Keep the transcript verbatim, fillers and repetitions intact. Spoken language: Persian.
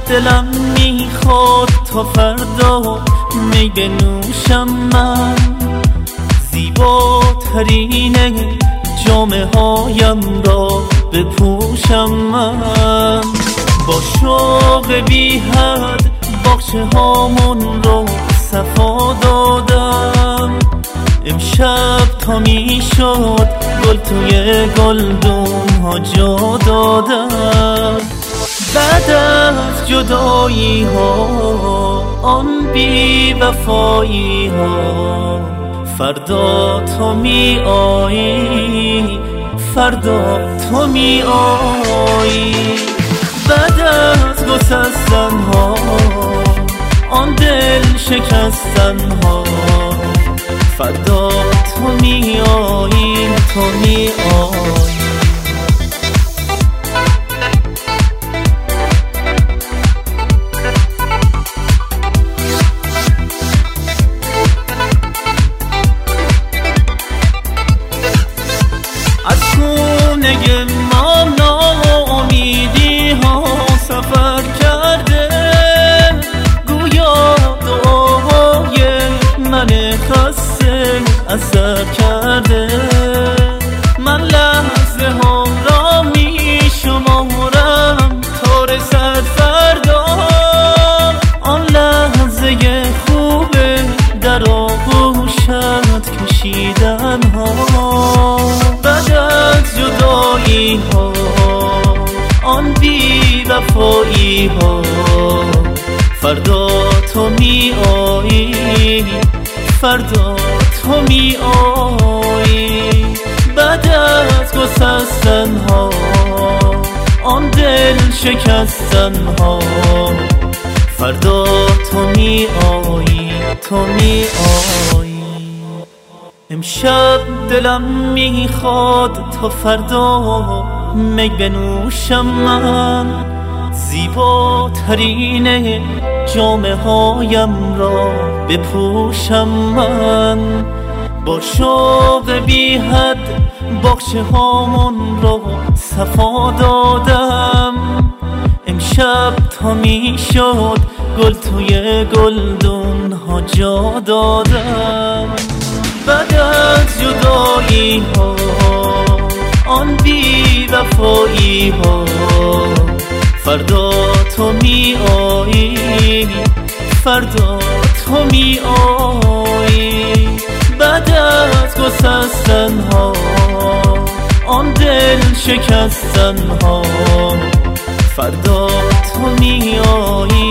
دلم میخواد تا فردا می بنوشم من، زیباترین جامه هایم را بپوشم من. با شوق بی حد باغچه هامون رو صفا دادم، امشب تا می شد گل توی گلدون ها جا دادم. بعد از جدایی ها آن بی وفایی ها، فردا تو می آیی، فردا تو می آیی. بعد از گسستن ها آن دل شکستن ها، فردا تو می آیی، تو می آیی. از خونه ما ناامیدی ها سفر کرده، گویا دعای من خسته اثر کرده. من لحظه ها را می شمارم تا رسد فردا، آن لحظه خوبه در آغوشت کشیدن ها. بعد از جدایی ها آن بی وفایی ها، فردا تو می آیی، فردا تو می آیی. بعد از گسستن ها آن دل شکستن ها، فردا تو می آیی، تو می آیی. امشب دلم میخواد تا فردا می بنوشم من، زیباترین جامه هایم را بپوشم من. با شوق بی حد باغچه هامون را صفا دادم، امشب تا می شد گل توی گلدون ها جا دادم. بعد از جدایی ها آن بی وفایی ها، فردا تو می آیی، فردا تو می آیی. بعد از گسستن ها آن دل شکستن ها، فردا تو می آیی،